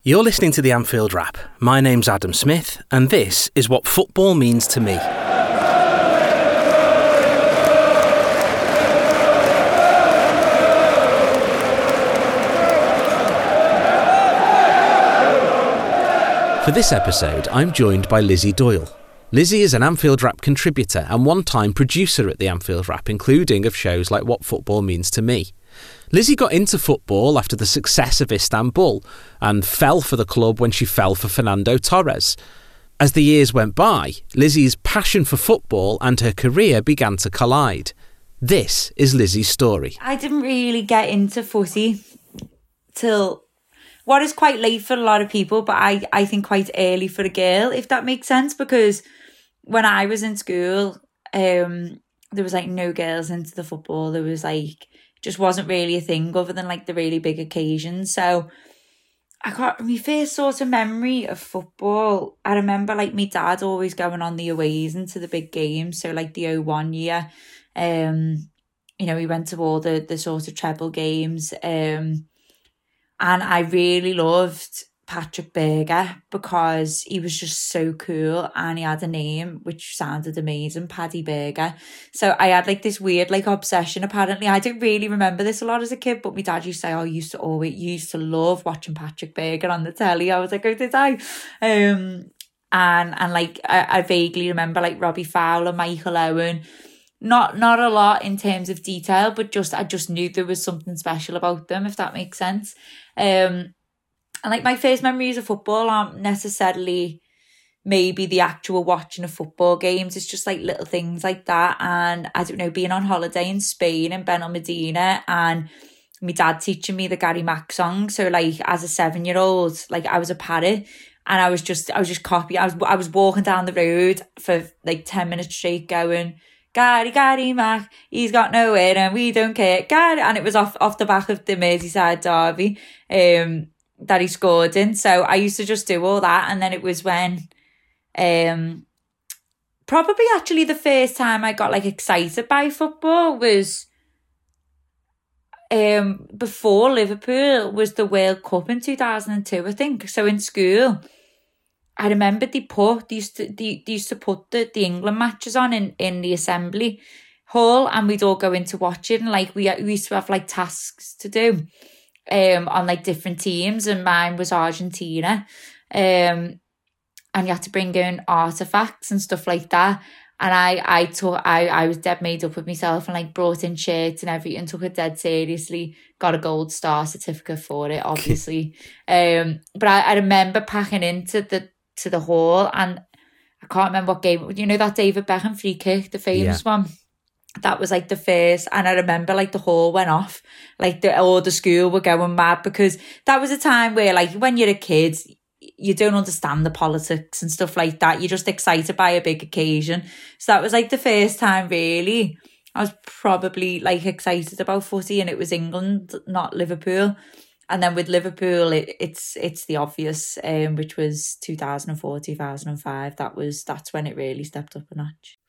You're listening to the Anfield Wrap. My name's Adam Smith, and this is what football means to me. For this episode, I'm joined by Lizzie Doyle. Lizzie is an Anfield Wrap contributor and one-time producer at the Anfield Wrap, including of shows like What Football Means to Me. Lizzie got into football after the success of Istanbul and fell for the club when she fell for Fernando Torres. As the years went by, Lizzie's passion for football and her career began to collide. This is Lizzie's story. I didn't really get into footy till what is quite late for a lot of people, but I think quite early for a girl, if that makes sense, because when I was in school, there was like no girls into the football. There was like, just wasn't really a thing other than like the really big occasions. So I got my first sort of memory of football. I remember like my dad always going on the aways into the big games. So like the 01 year, we went to all the sort of treble games. And I really loved Patrick Berger because he was just so cool and he had a name which sounded amazing, Paddy Berger. So I had like this weird like obsession apparently. I didn't really remember this a lot as a kid, but my dad used to say, you used to love watching Patrick Berger on the telly. I was like, oh, did I? And like I vaguely remember like Robbie Fowler, Michael Owen. Not a lot in terms of detail, but I just knew there was something special about them, if that makes sense. And like my first memories of football aren't necessarily maybe the actual watching of football games. It's just like little things like that. And I don't know, being on holiday in Spain in Benalmádena and my dad teaching me the Gary Mack song. So like as a 7-year-old, like I was a parrot and I was just copying. I was walking down the road for like 10 minutes straight going, Gary Mack, he's got nowhere and we don't care. And it was off the back of the Merseyside derby that he scored in. So I used to just do all that. And then it was when probably actually the first time I got like excited by football was before Liverpool was the World Cup in 2002, I think. So in school, I remember they used to put the England matches on in the assembly hall and we'd all go in to watch it. And like we used to have like tasks to do on like different teams, and mine was Argentina. And you had to bring in artifacts and stuff like that. And I was dead made up with myself and like brought in shirts and everything, took it dead seriously, got a gold star certificate for it, obviously. But I remember packing into the hall and I can't remember what game, you know, that David Beckham free kick, the famous one. That was like the first, and I remember like the hall went off, like all the school were going mad because that was a time where like when you're a kid, you don't understand the politics and stuff like that. You're just excited by a big occasion. So that was like the first time really I was probably like excited about footy, and it was England, not Liverpool. And then with Liverpool, it's the obvious, which was 2004, 2005. That's when it really stepped up a notch.